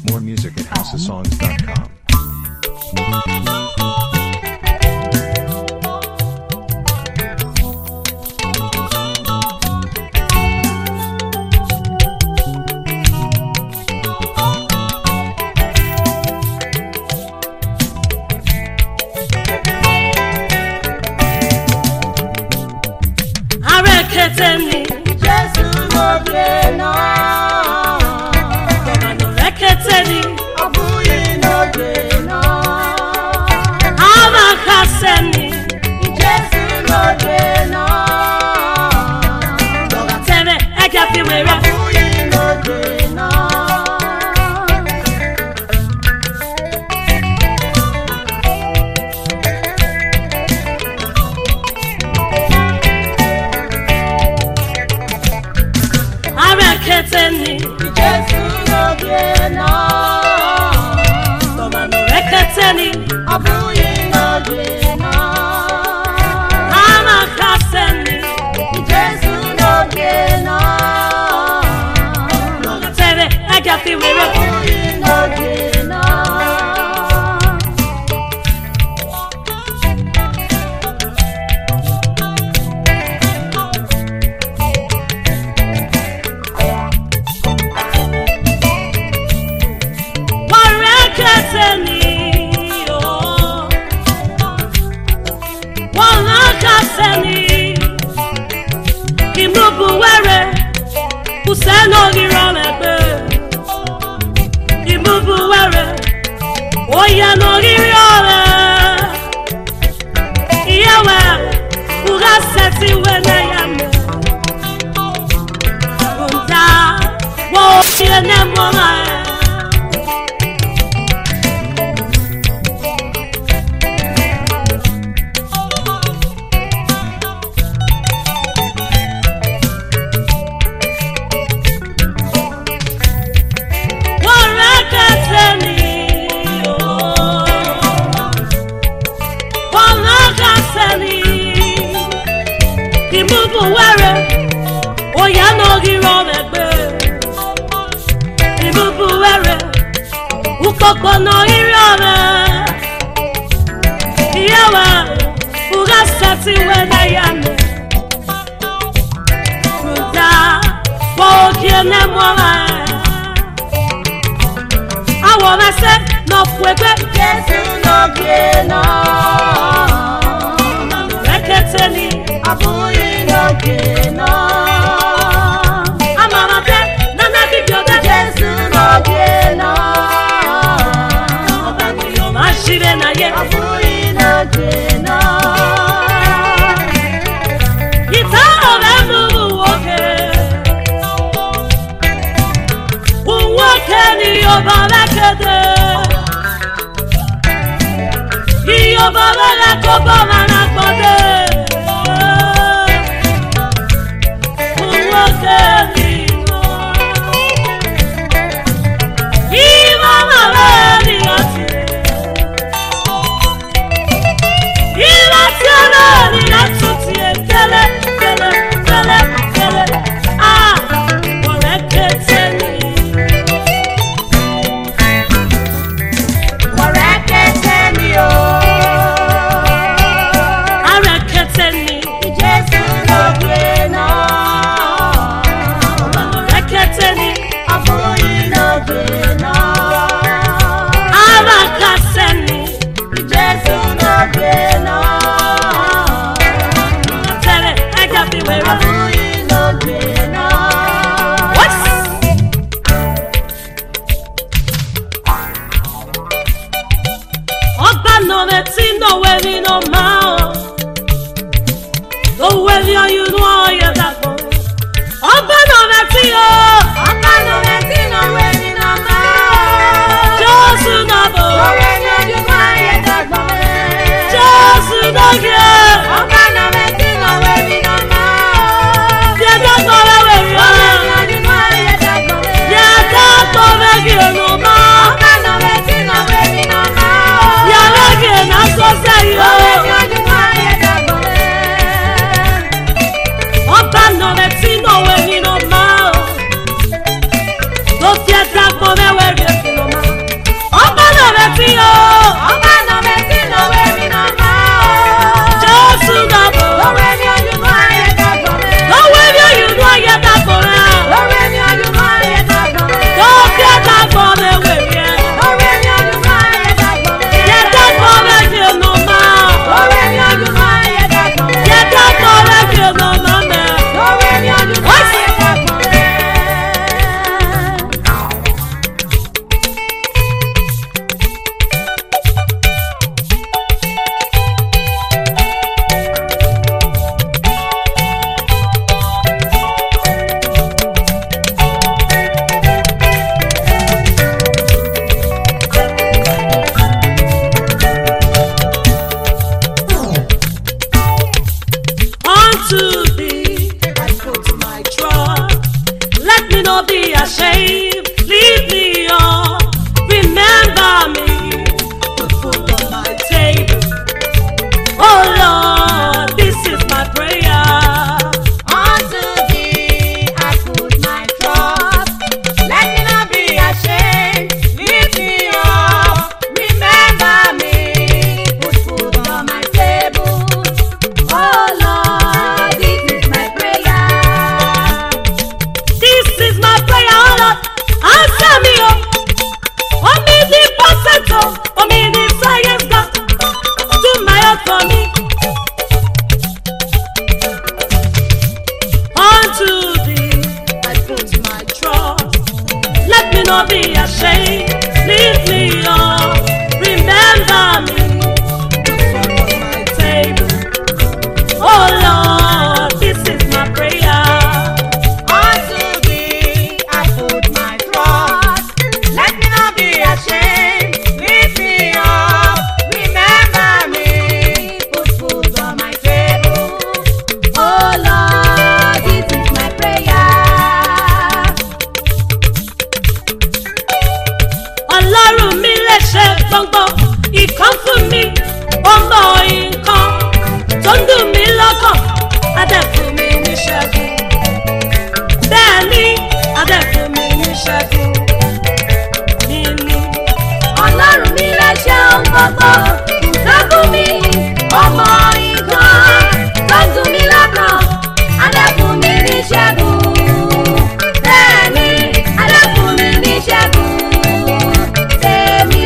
More music at houseofsongs.com. Areketeni Jesu n'oge nọ. Reketeni Ọbụghị n'oge nọ. Amakaseni Jesu n'oge nọ. Tere egafi were Ọbụghị n'oge nọ. Areketeni Jesu n'oge nọ. Reketeni Ọbụghị n'oge nọ. Amakaseni Jesu n'oge nọ. Tere egafi were Ọbụghị n'oge nọ. Wareketeni oh Warakaseni Imubu were Useno giromebe Imubu were Oya no girome Iyawe Ugaseti wene yame Unda Wo yene mwana Imubu were Oya no giromebe Imubu were Ukoko no girome Iyawa Ugaseti wena yame Ruda Wokiene mwana Awo mese no fuegwe Jesu n'oge nọ. Reketeni Ọbụghị n'oge nọ. Amamate Nana Bibioga Jesu n'oge nọ. Mashire na ye Ọbụghị n'oge nọ. Ita ove mubu woke Uwoke ni yoba rekede Iyoba vele kobo mana kode Uwoke ni yo Iwa male ni lati Ilati ane ni latuti ekele Kele, kele, kele Ah, wareketeni Wareketeni o. Areketeni Jesu n'oge nọ. Reketeni Ọbụghị n'oge nọ. Amakaseni Jesu n'oge nọ. Tere egafi were Ọbụghị n'oge nọ. What? Ọba nove ti no wevi no mao No wevi oyu no oye dagbo Ọba nove ti o Ọba n'oge si n'onwe gị n'ọma. Josu nabo Onwe gị ojukwu anyị dọgba. Josu doge Ọba n'oge si n'onwe gị n'ọma. Diada kore weri o Onwe gị ojukwu anyị dọgba. Diada kore gi no ma Ọba n'oge si n'onwe gị n'ọma. Yare gi na so se yo Onwe gị ojukwu anyị dọgba. Ọba nove ti no wevi no mao No fiesta kore weri no ma sí o. Ọba nọ̀bẹ tí nọ̀wé mi nọ̀mọ́. Jésù dàbò. Lówé mi oyúnú ayé dàgbọ̀ rẹ̀. Lówé mi oyúnú ayé dàgbọ̀ rẹ̀. Lówé mi oyúnú ayé dàgbọ̀ rẹ̀. Lókè dàgbọ̀ rẹ̀ wèrè. Lówé mi oyúnú ayé dàgbọ̀ rẹ̀. Yẹ dàgbọ̀ rẹ̀ fi nù mọ́. Lówé mi oyúnú ayé dàgbọ̀ rẹ̀. Yẹ dàgbọ̀ rẹ̀ fi nù mọ́ mẹ́. Lówé mi oyúnú ayé dàgbọ̀ rẹ̀. Unto thee I put my trust. Let me not be ashamed. Lead me on. Remember me. Put food on my table. Oh Lord, this is my prayer. Unto thee I put my trust. Let me not be ashamed. Lift me up. Remember me. Put food on my table. Oh Lord, this is my prayer. This is my prayer, oh Lord. Answer me, oh. Omnipotent, oh. Omniscient God. Do my heart for me. Unto thee I put my trust. Let me not be ashamed. Lift me up. Remember me. Put food on my table. Oh Lord, this is my prayer. Unto thee I put my trust. Let me not be ashamed. Lift me up. Remember me. Put food on my table. Oh Lord, this is my prayer. Ọlọ́run mi lè ṣe gbọ̀ngbọ̀n ìkan fún mi, ọmọ nǹkan tó ń dùn mí lọ́kàn, adẹ́kùn mi ní ṣẹ́gun. Bẹ́ẹ̀ ni adẹ́kùn mi ní ṣẹ́gun. Nínú Ọlọ́run mi lè ṣe ohun gbogbo, ìṣẹ́gun mi, ọmọ nǹkan tó ń dùn mí lọ́kàn, adẹ́kùn mi ní ṣẹ́gun. Bẹ́ẹ̀ ni adẹ́kùn mi ní ṣẹ́gun. Tèmi.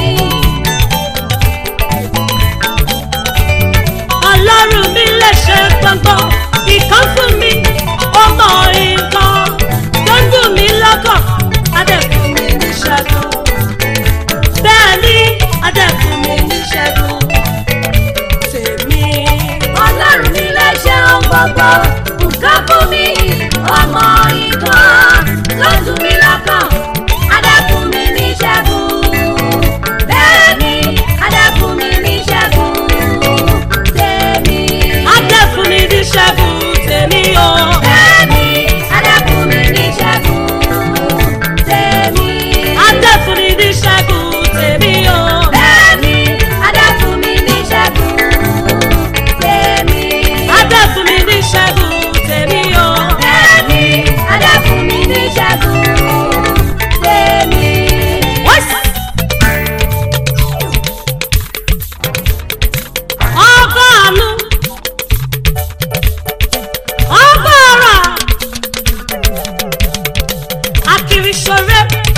Ọlọ́run mi lè ṣe gbọ̀ngbọ̀n ìkan fún mi, ọmọ nǹkan tó ń dùn mí lọ́kàn, adẹ́kùn mi ní ṣẹ́gun. Bẹ́ẹ̀ ni adẹ́kùn mi ní ṣẹ́gun. Tèmi. Ọlọ́run mi lè ṣe ohun gbogbo, nǹkan fún mi, ọmọ nǹkan tó ń dùn mí lọ́kàn, adẹ́kùn mi ní ṣẹ́gun. Bẹ́ẹ̀ ni adẹ́kùn mi ní ṣẹ́gun. Tèmi. Adẹ́kùn mi ní ṣẹ́gun tèmi o. Bẹ́ẹ̀ ni adẹ́kùn mi ní ṣẹ́gun. Tèmi. Adẹ́kùn mi ní ṣẹ́gun tèmi o. Bẹ́ẹ̀ ni adẹ́kùn mi ní ṣẹ́gun. Tèmi. Adẹ́kùn mi ní ṣẹ́gun tèmi o. Bẹ́ẹ̀ ni adẹ́kùn mi ní ṣẹ́gun. Tèmi. Wọ́sì. Ọba àánú. Ọba ọ̀rọ̀. Akiri ṣọrẹ́.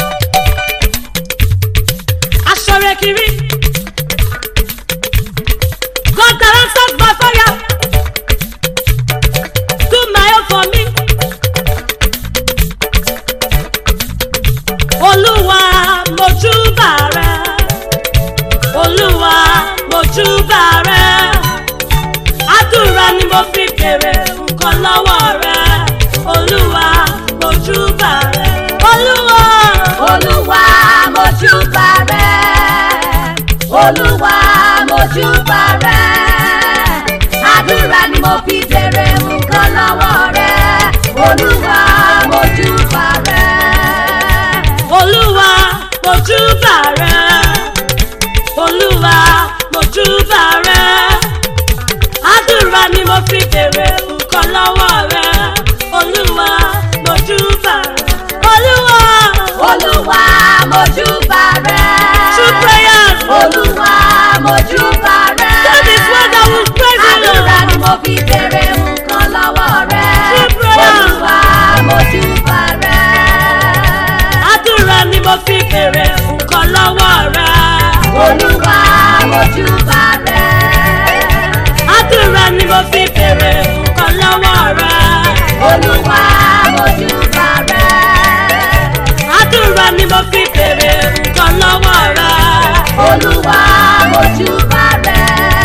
Aṣọrẹ́ kiri. God that answers by fire. Do my own for me. Olúwa mojúbà rẹ. Olúwa mojúbà rẹ. Àdúrà ni mo fi bèrè nǹkan lọ́wọ́ rẹ. Olúwa mojúbà rẹ. Olúwa. Olúwa mojúbà rẹ. Olúwa mojúbà rẹ. Àdúrà ni mo fi bèrè nǹkan lọ́wọ́ rẹ. Olúwa mojúbà rẹ. Olúwa mojúbà rẹ. Olúwa mojúbà rẹ. Àdúrà ni mo fi bèrè nǹkan lọ́wọ́ rẹ. Olúwa mojúbà rẹ. Olúwa. Olúwa mojúbà rẹ. True prayer Olúwa mojúbà rẹ. Àdúrà ni mo fi bèrè nǹkan lọ́wọ́ rẹ. Olúwa mojúbà rẹ. Àdúrà ni mo fi bèrè nǹkan lọ́wọ́ rẹ. Olúwa mojúbà rẹ.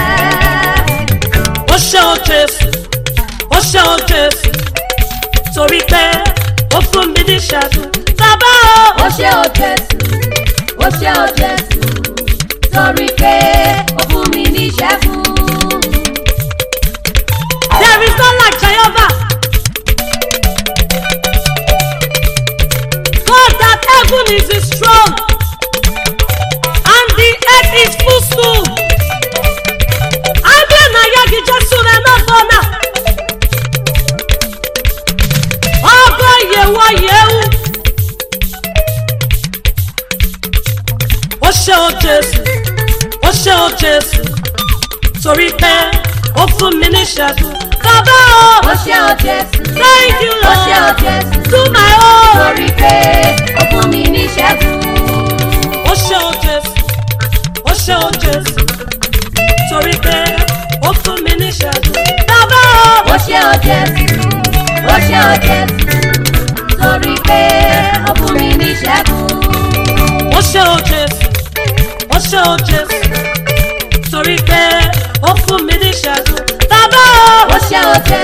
Ó ṣé o Jésù, ó ṣé o Jésù, torí pé ó fún mi ní ìṣẹ́gun. Bàbá o. Ó ṣé o Jésù, ó ṣé o Jésù, torí pé ó fún mi ní ìṣẹ́gun. There is none like Jehovah. God that heaven is his throne and the earth is footstool. Abia na yagi Jesu na nabona. Ọba yewa yewu. Ó ṣé o Jésù, ó ṣé o Jésù, torí pé ó fún mi ní ìṣẹ́gun. Bàbá o. Ó ṣé o Jésù, Thank you ó ṣé o Lord. Jésù, Do my own. torí pé ó fún mi ní ìṣẹ́gun. Ó ṣé o Jésù, ó ṣé o Jésù, torí pé ó fún mi ní ìṣẹ́gun. Bàbá o. Ó ṣé o Jésù, ó ṣé o Jésù, torí pé ó fún mi ní ìṣẹ́gun. Ó ṣé o Jésù, ó ṣé o Jésù, torí pé ó fún mi ní ìṣẹ́gun. Bàbá o. Ó ṣé o Jésù,